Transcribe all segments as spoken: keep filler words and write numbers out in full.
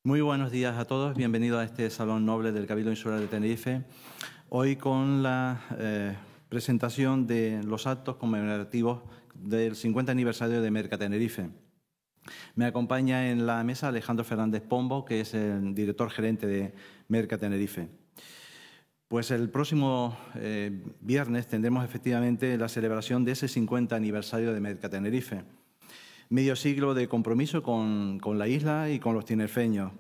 Muy buenos días a todos, bienvenidos a este Salón Noble del Cabildo Insular de Tenerife. Hoy con la eh, presentación de los actos conmemorativos del cincuenta aniversario de Merca Tenerife. Me acompaña en la mesa Alejandro Fernández Pombo, que es el director gerente de Merca Tenerife. Pues el próximo eh, viernes tendremos efectivamente la celebración de ese cincuenta aniversario de Merca Tenerife. Medio siglo de compromiso con, con la isla y con los tinerfeños.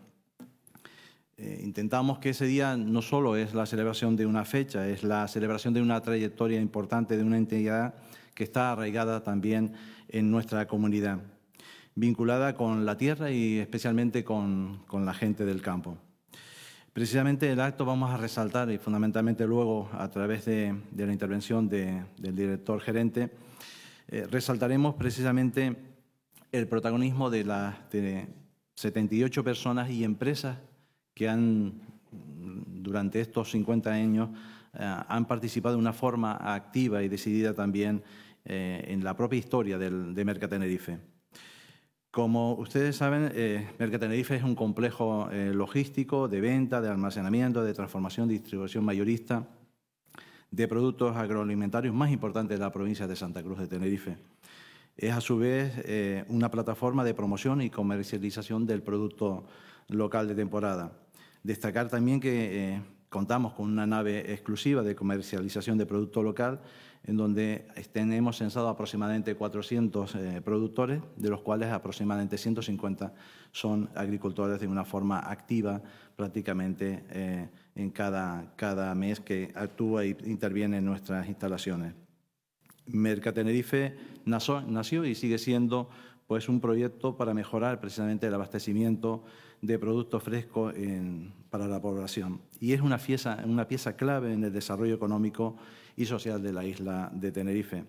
Eh, intentamos que ese día no solo es la celebración de una fecha, es la celebración de una trayectoria importante de una entidad que está arraigada también en nuestra comunidad, vinculada con la tierra y especialmente con, con la gente del campo. Precisamente el acto vamos a resaltar, y fundamentalmente luego a través de, de la intervención de, del director gerente, eh, resaltaremos precisamente el protagonismo de las de setenta y ocho personas y empresas que han, durante estos cincuenta años, eh, han participado de una forma activa y decidida también eh, en la propia historia del, de Merca Tenerife. Como ustedes saben, eh, Merca Tenerife es un complejo eh, logístico de venta, de almacenamiento, de transformación, distribución mayorista de productos agroalimentarios más importantes de la provincia de Santa Cruz de Tenerife. Es a su vez eh, una plataforma de promoción y comercialización del producto local de temporada. Destacar también que eh, contamos con una nave exclusiva de comercialización de producto local, en donde tenemos censado aproximadamente cuatrocientos eh, productores, de los cuales aproximadamente ciento cincuenta son agricultores de una forma activa prácticamente eh, en cada, cada mes que actúa e interviene en nuestras instalaciones. Merca Tenerife nació, nació y sigue siendo pues, un proyecto para mejorar precisamente el abastecimiento de productos frescos en, para la población. Y es una pieza, una pieza clave en el desarrollo económico y social de la isla de Tenerife.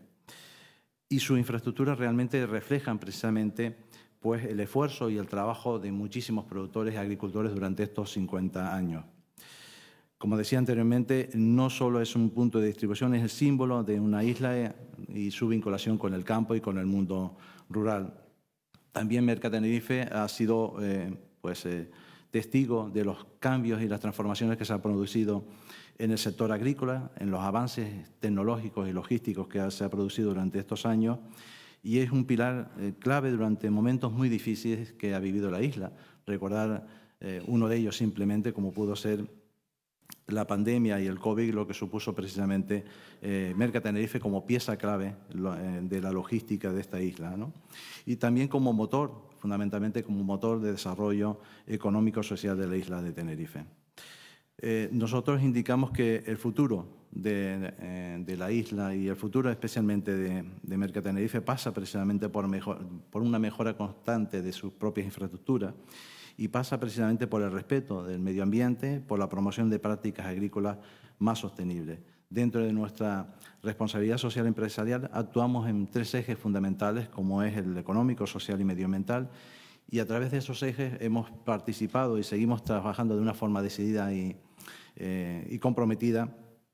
Y sus infraestructuras realmente reflejan precisamente pues, el esfuerzo y el trabajo de muchísimos productores y agricultores durante estos cincuenta años. Como decía anteriormente, no solo es un punto de distribución, es el símbolo de una isla y su vinculación con el campo y con el mundo rural. También Merca Tenerife ha sido eh, pues, eh, testigo de los cambios y las transformaciones que se han producido en el sector agrícola, en los avances tecnológicos y logísticos que se ha producido durante estos años, y es un pilar eh, clave durante momentos muy difíciles que ha vivido la isla. Recordar eh, uno de ellos simplemente como pudo ser la pandemia y el COVID, lo que supuso precisamente eh, Merca Tenerife como pieza clave lo, eh, de la logística de esta isla, ¿no? Y también como motor, fundamentalmente como motor de desarrollo económico-social de la isla de Tenerife. Eh, nosotros indicamos que el futuro de, eh, de la isla y el futuro especialmente de, de Merca Tenerife pasa precisamente por, mejor, por una mejora constante de sus propias infraestructuras y pasa precisamente por el respeto del medio ambiente, por la promoción de prácticas agrícolas más sostenibles. Dentro de nuestra responsabilidad social empresarial actuamos en tres ejes fundamentales, como es el económico, social y medioambiental, y a través de esos ejes hemos participado y seguimos trabajando de una forma decidida y, eh, y comprometida,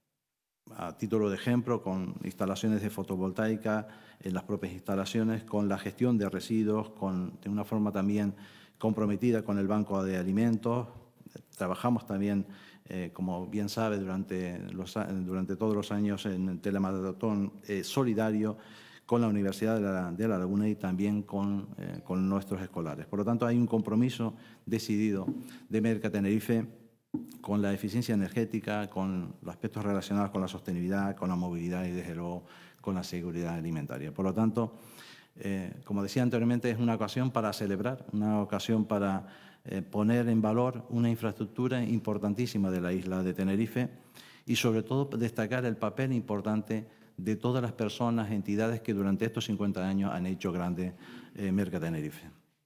a título de ejemplo, con instalaciones de fotovoltaica en las propias instalaciones, con la gestión de residuos, con, de una forma también comprometida con el Banco de Alimentos. Trabajamos también, eh, como bien sabe, durante, los, durante todos los años en el telemaratón eh, solidario con la Universidad de la, de la Laguna y también con, eh, con nuestros escolares. Por lo tanto, hay un compromiso decidido de Merca Tenerife con la eficiencia energética, con los aspectos relacionados con la sostenibilidad, con la movilidad y, desde luego, con la seguridad alimentaria. Por lo tanto, Eh, como decía anteriormente, es una ocasión para celebrar, una ocasión para eh, poner en valor una infraestructura importantísima de la isla de Tenerife y sobre todo destacar el papel importante de todas las personas, entidades que durante estos cincuenta años han hecho grande eh, Merca Tenerife.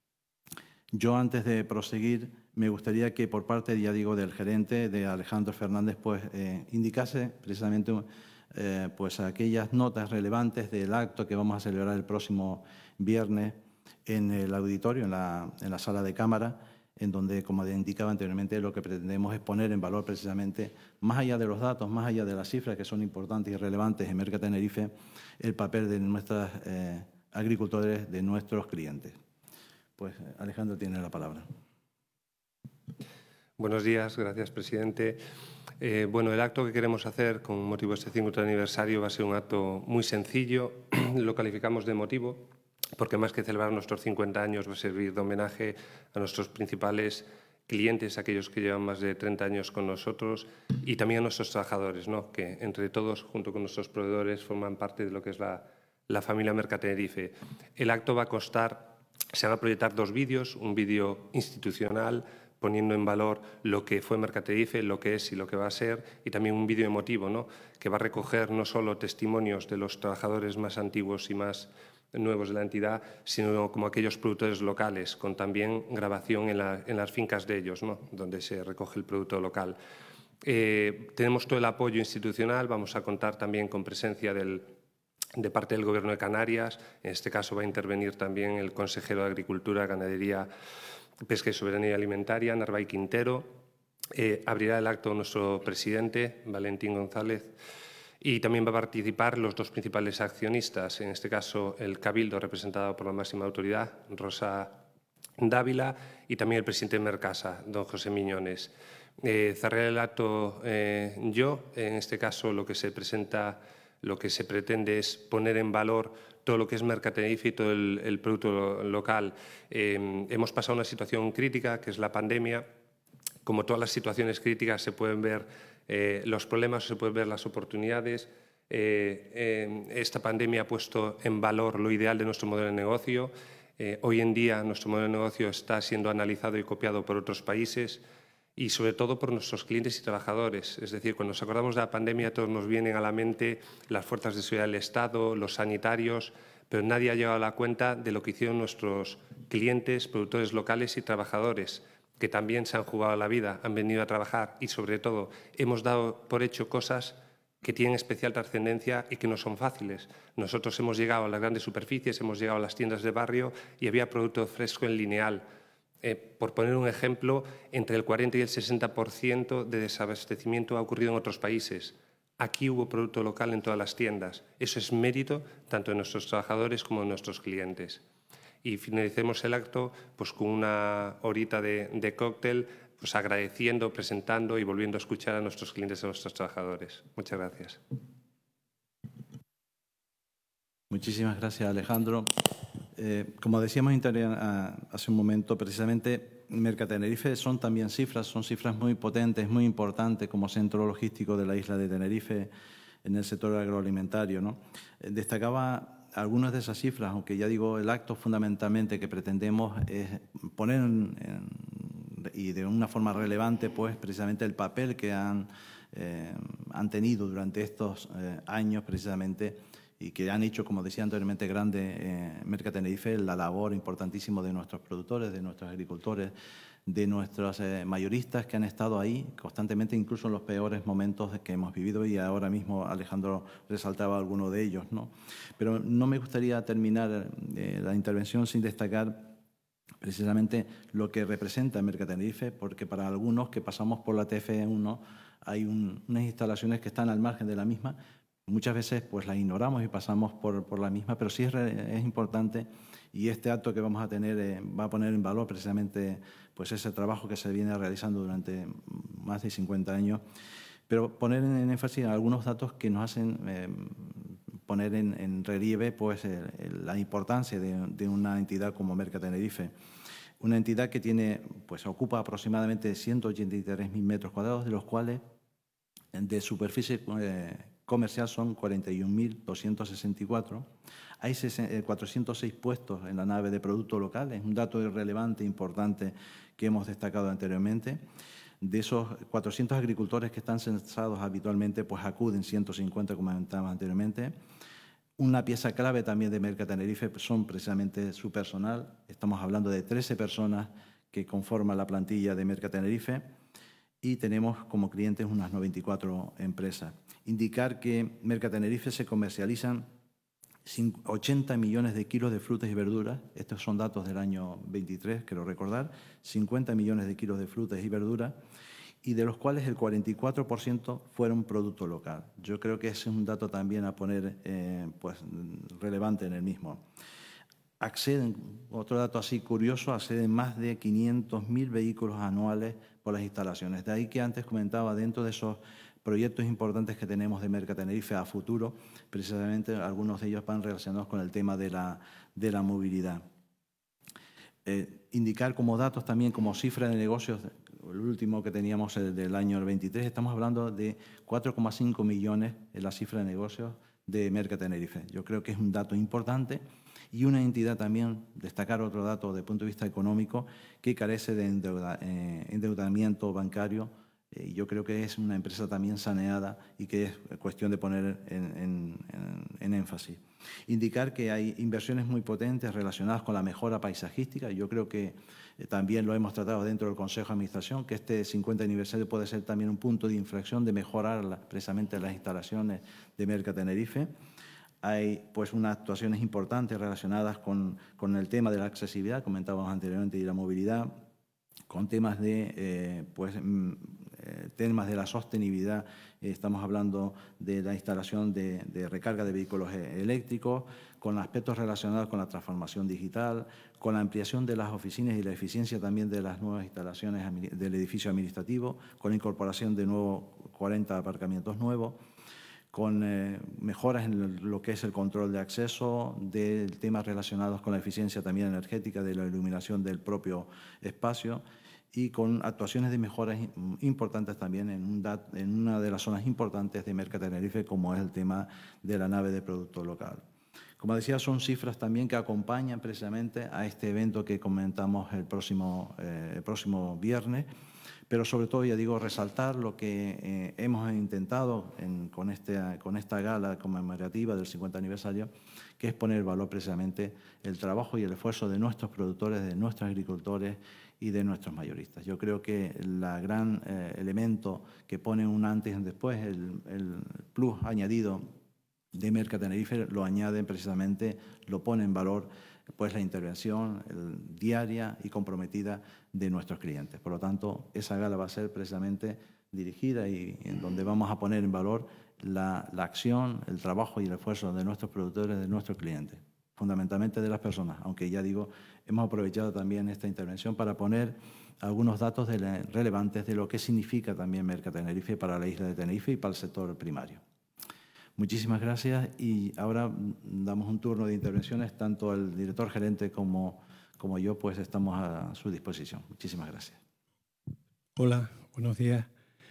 Yo, antes de proseguir, me gustaría que por parte, ya digo, del gerente, de Alejandro Fernández, pues eh, indicase precisamente Eh, pues aquellas notas relevantes del acto que vamos a celebrar el próximo viernes en el auditorio, en la, en la sala de cámara, en donde, como indicaba anteriormente, lo que pretendemos es poner en valor precisamente, más allá de los datos, más allá de las cifras que son importantes y relevantes en Merca Tenerife, el papel de nuestros eh, agricultores, de nuestros clientes. Pues Alejandro tiene la palabra. Buenos días, gracias, presidente. Eh, bueno, el acto que queremos hacer con motivo de este cincuenta aniversario va a ser un acto muy sencillo. Lo calificamos de emotivo porque más que celebrar nuestros cincuenta años va a servir de homenaje a nuestros principales clientes, aquellos que llevan más de treinta años con nosotros, y también a nuestros trabajadores, ¿no? Que entre todos, junto con nuestros proveedores, forman parte de lo que es la, la familia Mercatenerife. El acto va a constar, se van a proyectar dos vídeos, un vídeo institucional poniendo en valor lo que fue Mercatenerife, lo que es y lo que va a ser, y también un vídeo emotivo, ¿no? Que va a recoger no solo testimonios de los trabajadores más antiguos y más nuevos de la entidad, sino como aquellos productores locales, con también grabación en, la, en las fincas de ellos, ¿no? Donde se recoge el producto local. Eh, tenemos todo el apoyo institucional, vamos a contar también con presencia del, de parte del Gobierno de Canarias. En este caso va a intervenir también el consejero de Agricultura, Ganadería, Pesca y Soberanía Alimentaria, Narváez Quintero. Eh, abrirá el acto nuestro presidente, Valentín González, y también va a participar los dos principales accionistas, en este caso el Cabildo, representado por la máxima autoridad, Rosa Dávila, y también el presidente de Mercasa, don José Miñones. Eh, cerraré el acto eh, yo. En este caso lo que se presenta, lo que se pretende es poner en valor todo lo que es Mercatenerife y todo el, el producto local. Eh, hemos pasado una situación crítica, que es la pandemia. Como todas las situaciones críticas, se pueden ver eh, los problemas, se pueden ver las oportunidades. Eh, eh, esta pandemia ha puesto en valor lo ideal de nuestro modelo de negocio. Eh, hoy en día nuestro modelo de negocio está siendo analizado y copiado por otros países y sobre todo por nuestros clientes y trabajadores. Es decir, cuando nos acordamos de la pandemia, todos nos vienen a la mente las fuerzas de seguridad del Estado, los sanitarios, pero nadie ha llegado a la cuenta de lo que hicieron nuestros clientes, productores locales y trabajadores, que también se han jugado la vida, han venido a trabajar y, sobre todo, hemos dado por hecho cosas que tienen especial trascendencia y que no son fáciles. Nosotros hemos llegado a las grandes superficies, hemos llegado a las tiendas de barrio y había producto fresco en lineal. Eh, por poner un ejemplo, entre el cuarenta y el sesenta por ciento de desabastecimiento ha ocurrido en otros países. Aquí hubo producto local en todas las tiendas. Eso es mérito tanto de nuestros trabajadores como de nuestros clientes. Y finalicemos el acto pues, con una horita de, de cóctel, pues, agradeciendo, presentando y volviendo a escuchar a nuestros clientes y a nuestros trabajadores. Muchas gracias. Muchísimas gracias, Alejandro. Eh, como decíamos hace un momento, precisamente Mercatenerife son también cifras, son cifras muy potentes, muy importantes como centro logístico de la isla de Tenerife en el sector agroalimentario, ¿no? Eh, destacaba algunas de esas cifras, aunque ya digo, el acto fundamentalmente que pretendemos es poner en, en, y de una forma relevante, pues precisamente el papel que han, eh, han tenido durante estos eh, años precisamente y que han hecho, como decía anteriormente, grande eh, Mercatenerife, la labor importantísima de nuestros productores, de nuestros agricultores, de nuestros eh, mayoristas que han estado ahí constantemente, incluso en los peores momentos que hemos vivido, y ahora mismo Alejandro resaltaba alguno de ellos, ¿no? Pero no me gustaría terminar eh, la intervención sin destacar precisamente lo que representa Mercatenerife, porque para algunos que pasamos por la T F uno hay un, unas instalaciones que están al margen de la misma. Muchas veces pues la ignoramos y pasamos por, por la misma, pero sí es, es importante, y este acto que vamos a tener eh, va a poner en valor precisamente pues ese trabajo que se viene realizando durante más de cincuenta años, pero poner en, en énfasis algunos datos que nos hacen eh, poner en, en relieve pues el, el, la importancia de, de una entidad como Mercatenerife. Una entidad que tiene, pues ocupa aproximadamente ciento ochenta y tres mil metros cuadrados, de los cuales de superficie eh, comercial son cuarenta y un mil doscientos sesenta y cuatro. Hay cuatrocientos seis puestos en la nave de producto local, es un dato irrelevante, importante, que hemos destacado anteriormente. De esos cuatrocientos agricultores que están censados habitualmente, pues acuden ciento cincuenta, como comentaba anteriormente. Una pieza clave también de Mercatenerife son precisamente su personal. Estamos hablando de trece personas que conforman la plantilla de Mercatenerife, y tenemos como clientes unas noventa y cuatro empresas. Indicar que Mercatenerife se comercializan ochenta millones de kilos de frutas y verduras, estos son datos del año veintitrés, quiero recordar, cincuenta millones de kilos de frutas y verduras, y de los cuales el cuarenta y cuatro por ciento fueron producto local. Yo creo que ese es un dato también a poner eh, pues, relevante en el mismo. acceden, otro dato así curioso, acceden más de quinientos mil vehículos anuales por las instalaciones. De ahí que antes comentaba, dentro de esos proyectos importantes que tenemos de Merca Tenerife a futuro, precisamente algunos de ellos van relacionados con el tema de la, de la movilidad. Eh, indicar como datos también, como cifra de negocios, el último que teníamos del año veintitrés, estamos hablando de cuatro coma cinco millones en la cifra de negocios de Merca Tenerife. Yo creo que es un dato importante y una entidad también, destacar otro dato desde el punto de vista económico, que carece de endeuda, eh, endeudamiento bancario. Eh, yo creo que es una empresa también saneada y que es cuestión de poner en, en, en, en énfasis. Indicar que hay inversiones muy potentes relacionadas con la mejora paisajística. Yo creo que eh, también lo hemos tratado dentro del Consejo de Administración, que este cincuenta aniversario puede ser también un punto de inflexión de mejorar la, precisamente las instalaciones de Merca Tenerife. Hay pues unas actuaciones importantes relacionadas con, con el tema de la accesibilidad, comentábamos anteriormente, y la movilidad, con temas de, eh, pues, eh, temas de la sostenibilidad. Eh, estamos hablando de la instalación de, de recarga de vehículos eléctricos, con aspectos relacionados con la transformación digital, con la ampliación de las oficinas y la eficiencia también de las nuevas instalaciones del edificio administrativo, con la incorporación de nuevos cuarenta aparcamientos nuevos, con eh, mejoras en lo que es el control de acceso, de temas relacionados con la eficiencia también energética, de la iluminación del propio espacio y con actuaciones de mejoras importantes también en, un dat, en una de las zonas importantes de Merca Tenerife, como es el tema de la nave de producto local. Como decía, son cifras también que acompañan precisamente a este evento que comentamos el próximo, eh, el próximo viernes, pero sobre todo, ya digo, resaltar lo que eh, hemos intentado en, con, este, con esta gala conmemorativa del cincuenta aniversario, que es poner en valor precisamente el trabajo y el esfuerzo de nuestros productores, de nuestros agricultores y de nuestros mayoristas. Yo creo que el gran eh, elemento que pone un antes y un después, el, el plus añadido de Merca Tenerife, lo añaden precisamente, lo pone en valor pues la intervención el, diaria y comprometida de nuestros clientes. Por lo tanto, esa gala va a ser precisamente dirigida y en donde vamos a poner en valor la, la acción, el trabajo y el esfuerzo de nuestros productores, de nuestros clientes, fundamentalmente de las personas, aunque ya digo, hemos aprovechado también esta intervención para poner algunos datos de la, relevantes de lo que significa también Merca Tenerife para la isla de Tenerife y para el sector primario. Muchísimas gracias y ahora damos un turno de intervenciones, tanto el director gerente como, como yo, pues estamos a su disposición. Muchísimas gracias. Hola, buenos días.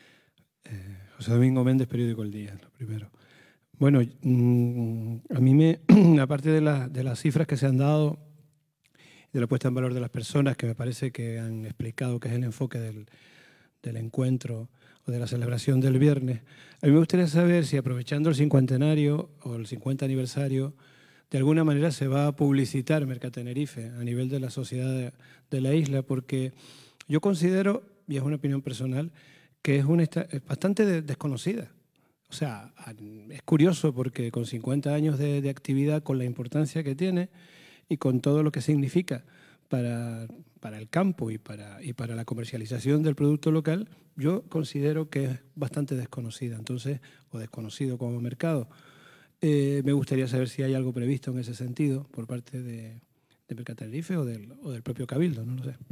Eh, José Domingo Méndez, periódico El Día, lo primero. Bueno, mmm, a mí me, aparte de, la, de las cifras que se han dado, de la puesta en valor de las personas, que me parece que han explicado que es el enfoque del, del encuentro o de la celebración del viernes, a mí me gustaría saber si, aprovechando el cincuentenario o el cincuenta aniversario, de alguna manera se va a publicitar Merca Tenerife a nivel de la sociedad de, de la isla, porque yo considero, y es una opinión personal, que es, una, es bastante de, desconocida. O sea, es curioso porque con cincuenta años de, de actividad, con la importancia que tiene y con todo lo que significa para, para el campo y para, y para la comercialización del producto local, yo considero que es bastante desconocida, entonces, o desconocido como mercado. Eh, me gustaría saber si hay algo previsto en ese sentido por parte de, de Merca Tenerife o del, o del propio Cabildo, no lo sé.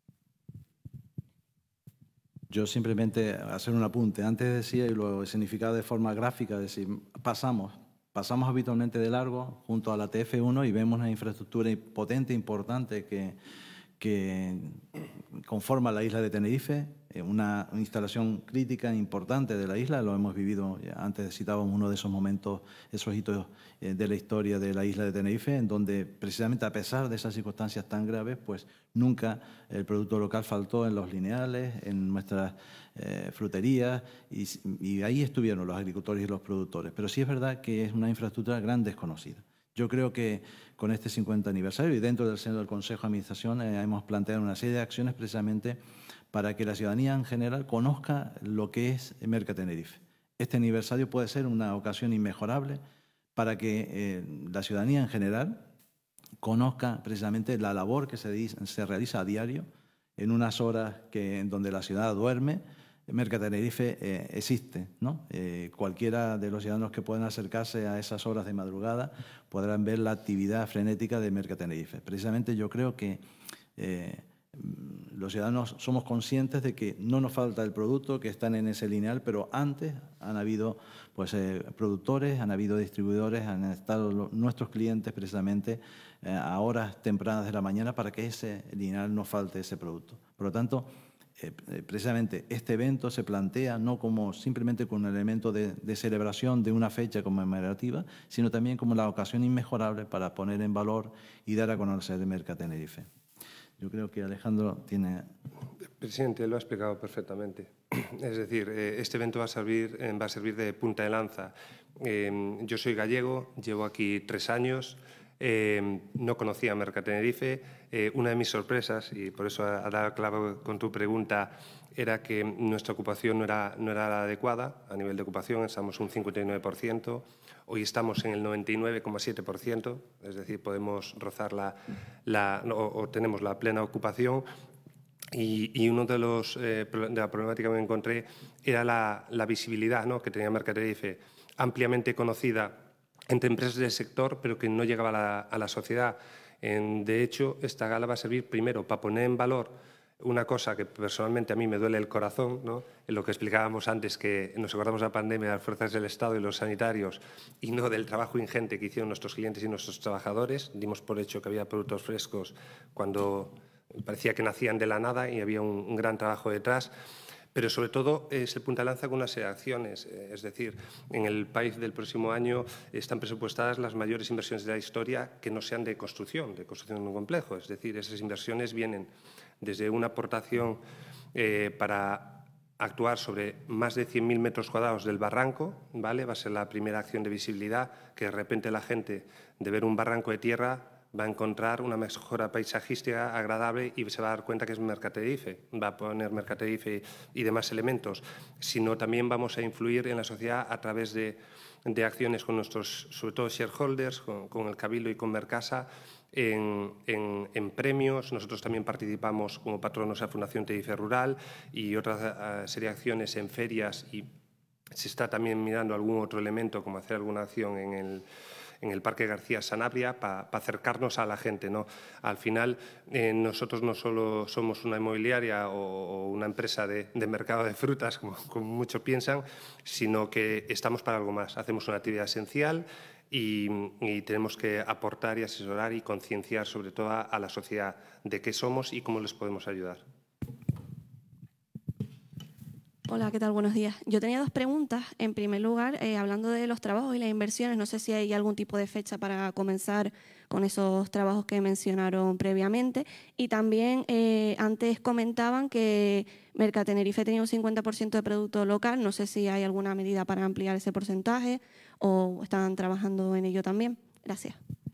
Yo simplemente hacer un apunte. Antes decía, y lo he significado de forma gráfica, decir, pasamos, pasamos habitualmente de largo junto a la T F uno y vemos una infraestructura potente, importante, que, que conforma la isla de Tenerife, una instalación crítica importante de la isla, lo hemos vivido, antes citábamos uno de esos momentos, esos hitos de la historia de la isla de Tenerife, en donde precisamente a pesar de esas circunstancias tan graves, pues nunca el producto local faltó en los lineales, en nuestras eh, fruterías, y, y ahí estuvieron los agricultores y los productores. Pero sí es verdad que es una infraestructura gran desconocida. Yo creo que con este cincuenta aniversario y dentro del seno del Consejo de Administración eh, hemos planteado una serie de acciones precisamente para que la ciudadanía en general conozca lo que es Merca Tenerife. Este aniversario puede ser una ocasión inmejorable para que eh, la ciudadanía en general conozca precisamente la labor que se, se realiza a diario en unas horas que, en donde la ciudad duerme, Mercatenerife eh, existe, ¿no? Eh, cualquiera de los ciudadanos que puedan acercarse a esas horas de madrugada podrán ver la actividad frenética de Mercatenerife. Precisamente yo creo que eh, los ciudadanos somos conscientes de que no nos falta el producto, que están en ese lineal, pero antes han habido pues, eh, productores, han habido distribuidores, han estado lo, nuestros clientes precisamente eh, a horas tempranas de la mañana para que ese lineal no falte ese producto. Por lo tanto, Eh, precisamente este evento se plantea no como simplemente con un elemento de, de celebración de una fecha conmemorativa, sino también como la ocasión inmejorable para poner en valor y dar a conocer el Mercatenerife. Yo creo que Alejandro tiene... Presidente, lo ha explicado perfectamente. Es decir, este evento va a servir, va a servir de punta de lanza. Eh, yo soy gallego, llevo aquí tres años. Eh, no conocía Mercatenerife. Eh, una de mis sorpresas, y por eso ha dado claro con tu pregunta, era que nuestra ocupación no era, no era la adecuada a nivel de ocupación, estamos un cincuenta y nueve por ciento, hoy estamos en el noventa y nueve coma siete por ciento, es decir, podemos rozar la, la o, o tenemos la plena ocupación. Y, y uno de los eh, de la problemática que me encontré era la, la visibilidad, ¿no?, que tenía Mercatenerife, ampliamente conocida entre empresas del sector, pero que no llegaba a la, a la sociedad. En, de hecho, esta gala va a servir primero para poner en valor una cosa que personalmente a mí me duele el corazón, ¿no?, en lo que explicábamos antes, que nos acordamos de la pandemia de las fuerzas del Estado y los sanitarios, y no del trabajo ingente que hicieron nuestros clientes y nuestros trabajadores. Dimos por hecho que había productos frescos cuando parecía que nacían de la nada y había un, un gran trabajo detrás. Pero sobre todo eh, se punta lanza con unas acciones. Eh, es decir, en el país del próximo año están presupuestadas las mayores inversiones de la historia que no sean de construcción, de construcción de un complejo. Es decir, esas inversiones vienen desde una aportación eh, para actuar sobre más de cien mil metros cuadrados del barranco, ¿vale? Va a ser la primera acción de visibilidad, que de repente la gente, de ver un barranco de tierra, va a encontrar una mejora paisajística agradable y se va a dar cuenta que es Mercatenerife, va a poner Mercatenerife y demás elementos, sino también vamos a influir en la sociedad a través de, de acciones con nuestros, sobre todo, shareholders, con, con el Cabildo y con Mercasa, en, en, en premios. Nosotros también participamos como patronos a la Fundación Tenerife Rural y otra uh, serie de acciones en ferias, y se está también mirando algún otro elemento, como hacer alguna acción en el en el Parque García Sanabria, para pa acercarnos a la gente, ¿no? Al final, eh, nosotros no solo somos una inmobiliaria o, o una empresa de, de mercado de frutas, como, como muchos piensan, sino que estamos para algo más. Hacemos una actividad esencial y, y tenemos que aportar y asesorar y concienciar sobre todo a, a la sociedad de qué somos y cómo les podemos ayudar. Hola, ¿qué tal? Buenos días. Yo tenía dos preguntas. En primer lugar, eh, hablando de los trabajos y las inversiones, no sé si hay algún tipo de fecha para comenzar con esos trabajos que mencionaron previamente. Y también eh, antes comentaban que Mercatenerife tenía un cincuenta por ciento de producto local. No sé si hay alguna medida para ampliar ese porcentaje o están trabajando en ello también. Gracias.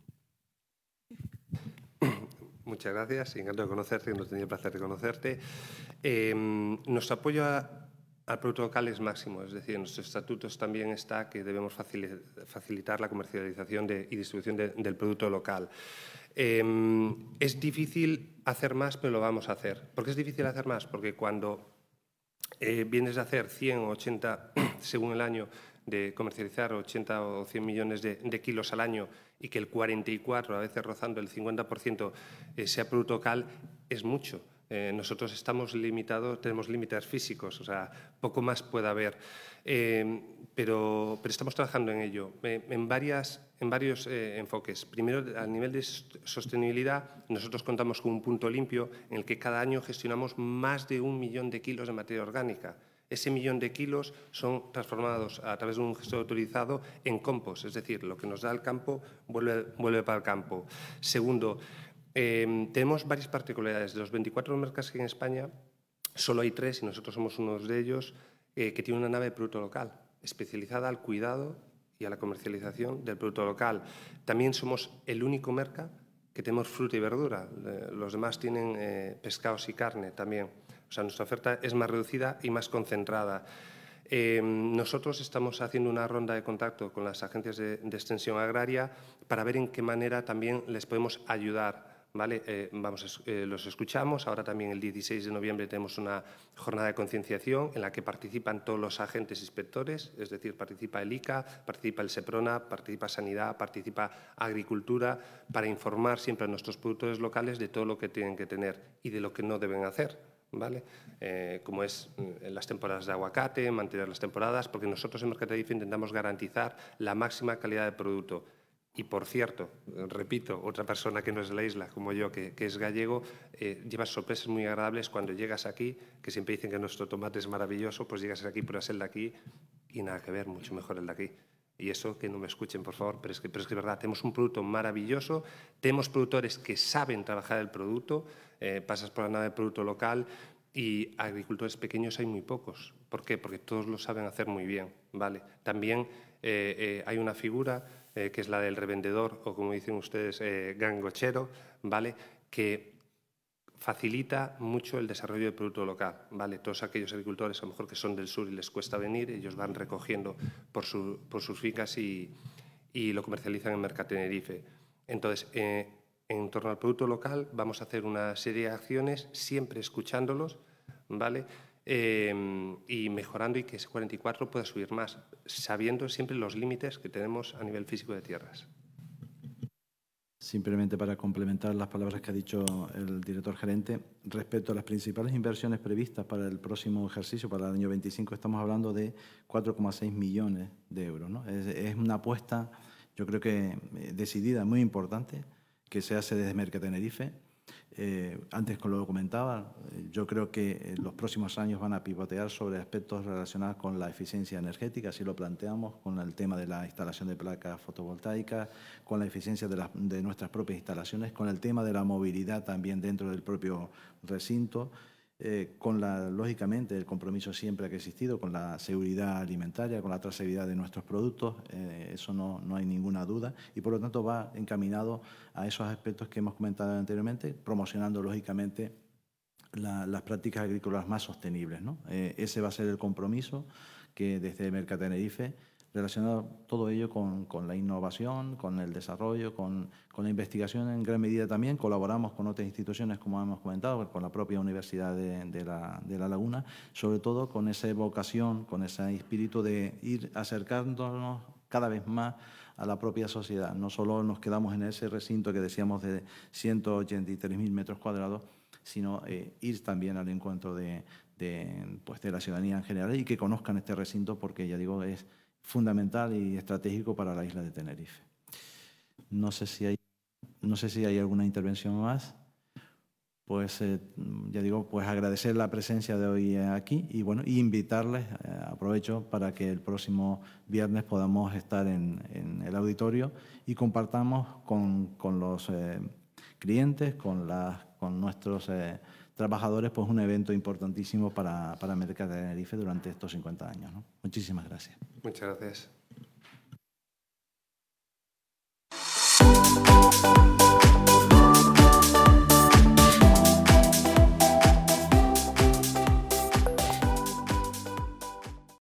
Muchas gracias. Encantado de conocerte, no tenía el placer de conocerte. Eh, nuestro apoyo a al producto local es máximo, es decir, en nuestros estatutos también está que debemos facilitar la comercialización de, y distribución de, del producto local. Eh, es difícil hacer más, pero lo vamos a hacer. ¿Por qué es difícil hacer más? Porque cuando eh, vienes a hacer cien o ochenta, según el año, de comercializar ochenta o cien millones de, de kilos al año y que el cuarenta y cuatro, a veces rozando el cincuenta por ciento, eh, sea producto local, es mucho. Eh, nosotros estamos limitados, tenemos límites físicos, o sea, poco más puede haber, eh, pero, pero estamos trabajando en ello, eh, en, varias, en varios eh, enfoques. Primero, a nivel de sostenibilidad, nosotros contamos con un punto limpio en el que cada año gestionamos más de un millón de kilos de materia orgánica. Ese millón de kilos son transformados a través de un gestor autorizado en compost, es decir, lo que nos da el campo vuelve, vuelve para el campo. Segundo, Eh, tenemos varias particularidades. De los veinticuatro mercados que hay en España, solo hay tres, y nosotros somos uno de ellos, eh, que tiene una nave de producto local, especializada al cuidado y a la comercialización del producto local. También somos el único mercado que tenemos fruta y verdura. Eh, los demás tienen eh, pescados y carne también. O sea, nuestra oferta es más reducida y más concentrada. Eh, nosotros estamos haciendo una ronda de contacto con las agencias de, de extensión agraria para ver en qué manera también les podemos ayudar ¿vale? Eh, vamos, eh, los escuchamos. Ahora también el dieciséis de noviembre tenemos una jornada de concienciación en la que participan todos los agentes inspectores, es decir, participa el I C A, participa el SEPRONA, participa Sanidad, participa Agricultura, para informar siempre a nuestros productores locales de todo lo que tienen que tener y de lo que no deben hacer, ¿vale? Eh, como es en las temporadas de aguacate, mantener las temporadas, porque nosotros en Mercatelife intentamos garantizar la máxima calidad de producto. Y, por cierto, repito, otra persona que no es de la isla, como yo, que, que es gallego, eh, lleva sorpresas muy agradables cuando llegas aquí, que siempre dicen que nuestro tomate es maravilloso, pues llegas aquí, pruebas el de aquí y nada que ver, mucho mejor el de aquí. Y eso, que no me escuchen, por favor, pero es que, pero es que es verdad, tenemos un producto maravilloso, tenemos productores que saben trabajar el producto, eh, pasas por la nave de producto local y agricultores pequeños hay muy pocos. ¿Por qué? Porque todos lo saben hacer muy bien, ¿vale? También eh, eh, hay una figura eh, que es la del revendedor, o como dicen ustedes, eh, gangochero, ¿vale? Que facilita mucho el desarrollo del producto local, ¿vale? Todos aquellos agricultores, a lo mejor que son del sur y les cuesta venir, ellos van recogiendo por, su, por sus fincas y, y lo comercializan en Mercatenerife. Entonces, eh, en torno al producto local vamos a hacer una serie de acciones, siempre escuchándolos, ¿vale? Eh, y mejorando y que ese cuarenta y cuatro pueda subir más, sabiendo siempre los límites que tenemos a nivel físico de tierras. Simplemente para complementar las palabras que ha dicho el director gerente, respecto a las principales inversiones previstas para el próximo ejercicio, para el año veinticinco, estamos hablando de cuatro coma seis millones de euros, ¿no? Es, es una apuesta, yo creo que decidida, muy importante, que se hace desde Mercatenerife. Eh, antes lo comentaba, yo creo que los próximos años van a pivotear sobre aspectos relacionados con la eficiencia energética, así lo planteamos, con el tema de la instalación de placas fotovoltaicas, con la eficiencia de, la, de nuestras propias instalaciones, con el tema de la movilidad también dentro del propio recinto, eh, con la, lógicamente, el compromiso siempre que ha existido con la seguridad alimentaria, con la trazabilidad de nuestros productos, eh, eso no, no hay ninguna duda, y por lo tanto va encaminado a esos aspectos que hemos comentado anteriormente, promocionando lógicamente la, las prácticas agrícolas más sostenibles, ¿no? Eh, ese va a ser el compromiso que desde Mercatenerife, relacionado todo ello con, con la innovación, con el desarrollo, con, con la investigación en gran medida también. Colaboramos con otras instituciones, como hemos comentado, con la propia Universidad de, de, la, de La Laguna, sobre todo con esa vocación, con ese espíritu de ir acercándonos cada vez más a la propia sociedad. No solo nos quedamos en ese recinto que decíamos de ciento ochenta y tres mil metros cuadrados, sino eh, ir también al encuentro de, de, pues, de la ciudadanía en general y que conozcan este recinto, porque ya digo, es fundamental y estratégico para la isla de Tenerife. No sé si hay, no sé si hay alguna intervención más. Pues eh, ya digo, pues agradecer la presencia de hoy aquí y bueno, y invitarles, eh, aprovecho para que el próximo viernes podamos estar en, en el auditorio y compartamos con, con los eh, clientes, con, las, con nuestros eh, trabajadores, pues un evento importantísimo para, para Mercatenerife durante estos cincuenta años, ¿no? Muchísimas gracias. Muchas gracias.